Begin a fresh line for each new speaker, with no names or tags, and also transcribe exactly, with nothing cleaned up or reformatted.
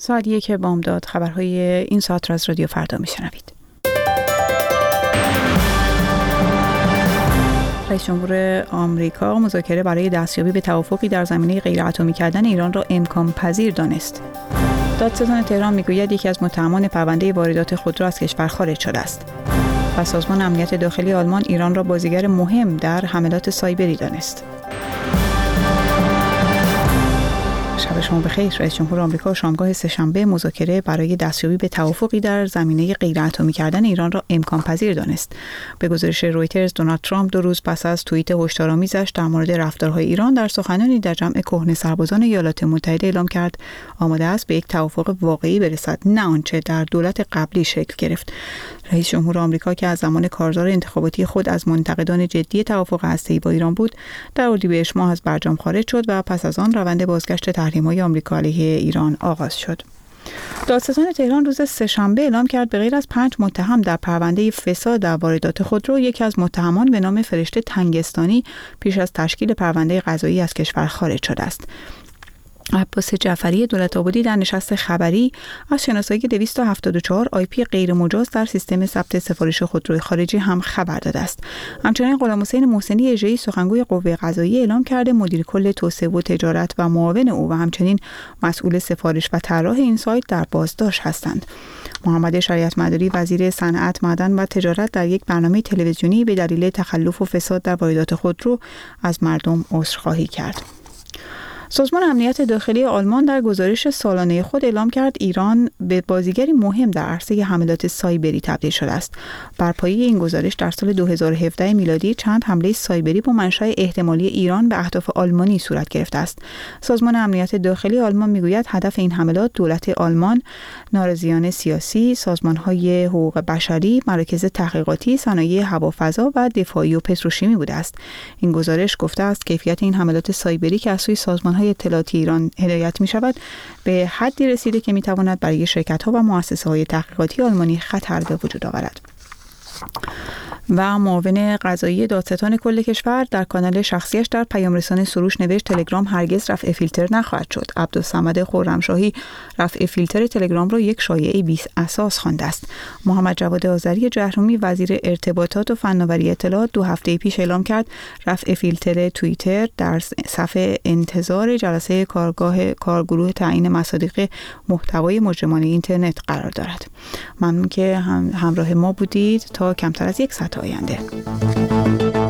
ساعت یک بامداد خبرهای این ساعت را از رادیو فردا میشنوید. رئیس جمهور آمریکا مذاکره برای دستیابی به توافقی در زمینه غیر اتمی کردن ایران را امکان پذیر دانست. دادستان تهران میگوید یکی از متهمان پرونده واردات خودرو از کشور خارج شده است. و سازمان امنیت داخلی آلمان ایران را بازیگر مهم در حملات سایبری دانست. شب شما بخیر. رئیس جمهور آمریکا شامگاه سه‌شنبه مذاکره برای دستیابی به توافقی در زمینه غیر اتمی کردن ایران را امکان پذیر دانست. به گزارش رویترز، دونالد ترامپ دو روز پس از توییت هشدارآمیزش در مورد رفتارهای ایران در سخنرانی در جمع کهنه سربازان ایالات متحده اعلام کرد آماده است به یک توافق واقعی برسد، نه آنچه در دولت قبلی شکل گرفت. رئیس جمهور آمریکا که از زمان کارزار انتخاباتی خود از منتقدان جدی توافق هسته‌ای با ایران بود، در اردیبهشت ماه از برجام خارج شد و پس از آن روند بازگشت تحریم‌های آمریکا علیه ایران آغاز شد. دادستان تهران روز سه‌شنبه اعلام کرد به غیر از پنج متهم در پرونده فساد در واردات خودرو، یکی از متهمان به نام فرشته تنگستانی پیش از تشکیل پرونده قضایی از کشور خارج شده است. عباس جعفری دولت‌آبادی در نشست خبری از شناسایی دویست و هفتاد و چهار آی پی غیر مجاز در سیستم ثبت سفارش خودروی خارجی هم خبر داده است. همچنین غلامحسین محسنی اژه‌ای سخنگوی قوه قضاییه اعلام کرده مدیر کل توسعه و تجارت و معاون او و همچنین مسئول سفارش و طراح این سایت در بازداشت هستند. محمد شریعت مداری وزیر صنعت، معدن و تجارت در یک برنامه تلویزیونی به دلیل تخلف و فساد در واردات خودرو از مردم عذرخواهی کرد. سازمان امنیت داخلی آلمان در گزارش سالانه خود اعلام کرد ایران به بازیگری مهم در عرصه حملات سایبری تبدیل شده است. بر پایه این گزارش در سال دو هزار و هفده میلادی چند حمله سایبری با منشأ احتمالی ایران به اهداف آلمانی صورت گرفته است. سازمان امنیت داخلی آلمان میگوید هدف این حملات دولت آلمان، ناراضیان سیاسی، سازمان‌های حقوق بشری، مراکز تحقیقاتی، صنایع هوافضا و دفاعی و پتروشیمی بوده است. این گزارش گفته است کیفیت این حملات سایبری که از سوی سازمان‌های اطلاعاتی ایران هدایت می شود به حدی رسیده که می تواند برای شرکت‌ها و مؤسسه‌های تحقیقاتی آلمانی خطر به وجود آورد. و معاون قضایی دادستان کل کشور در کانال شخصیش در پیام رسان سروش نوشت تلگرام هرگز رفع فیلتر نخواهد شد. عبدالصمد خرمشاهی رفع فیلتر تلگرام را یک شایعه بی اساس خوانده است. محمد جواد آذری جهرومی وزیر ارتباطات و فناوری اطلاعات دو هفته پیش اعلام کرد رفع فیلتر توییتر در صفحه انتظار جلسه کارگاه کارگروه تعیین مصادیق محتوای مجرمانه اینترنت قرار دارد. ممنون که هم همراه ما بودید تا کمتر از یک ساعت آینده.